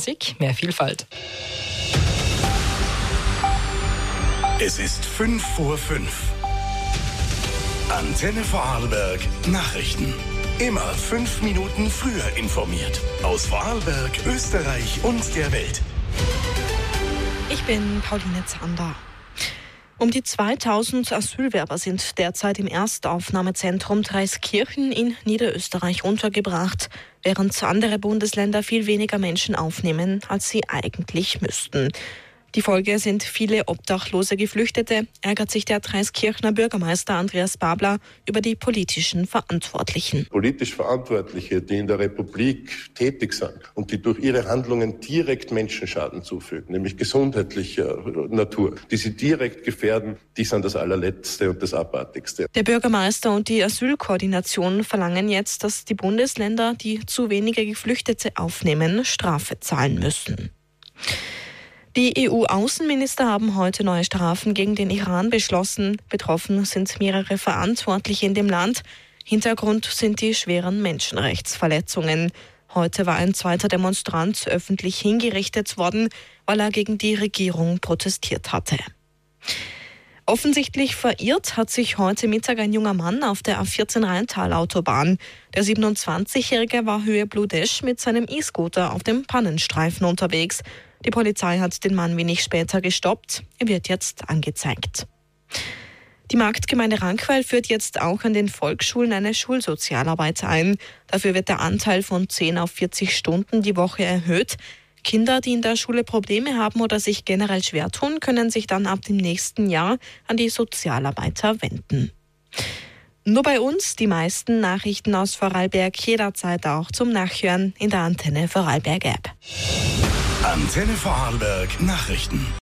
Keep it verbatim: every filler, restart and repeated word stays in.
Musik, mehr Vielfalt. Es ist fünf vor fünf. Antenne Vorarlberg Nachrichten. Immer fünf Minuten früher informiert. Aus Vorarlberg, Österreich und der Welt. Ich bin Pauline Zander. Um die zweitausend Asylwerber sind derzeit im Erstaufnahmezentrum Dreiskirchen in Niederösterreich untergebracht, während andere Bundesländer viel weniger Menschen aufnehmen, als sie eigentlich müssten. Die Folge sind viele obdachlose Geflüchtete, ärgert sich der Dreiskirchner Bürgermeister Andreas Babler über die politischen Verantwortlichen. Politisch Verantwortliche, die in der Republik tätig sind und die durch ihre Handlungen direkt Menschenschaden zufügen, nämlich gesundheitlicher Natur, die sie direkt gefährden, die sind das allerletzte und das Abartigste. Der Bürgermeister und die Asylkoordination verlangen jetzt, dass die Bundesländer, die zu wenige Geflüchtete aufnehmen, Strafe zahlen müssen. Die E U-Außenminister haben heute neue Strafen gegen den Iran beschlossen. Betroffen sind mehrere Verantwortliche in dem Land. Hintergrund sind die schweren Menschenrechtsverletzungen. Heute war ein zweiter Demonstrant öffentlich hingerichtet worden, weil er gegen die Regierung protestiert hatte. Offensichtlich verirrt hat sich heute Mittag ein junger Mann auf der A vierzehn Rheintal-Autobahn. Der siebenundzwanzigjährige war Höhe Bludesch mit seinem E-Scooter auf dem Pannenstreifen unterwegs. Die Polizei hat den Mann wenig später gestoppt. Er wird jetzt angezeigt. Die Marktgemeinde Rankwell führt jetzt auch an den Volksschulen eine Schulsozialarbeit ein. Dafür wird der Anteil von zehn auf vierzig Stunden die Woche erhöht. Kinder, die in der Schule Probleme haben oder sich generell schwer tun, können sich dann ab dem nächsten Jahr an die Sozialarbeiter wenden. Nur bei uns die meisten Nachrichten aus Vorarlberg jederzeit auch zum Nachhören in der Antenne Vorarlberg App. Antenne Vorarlberg Nachrichten.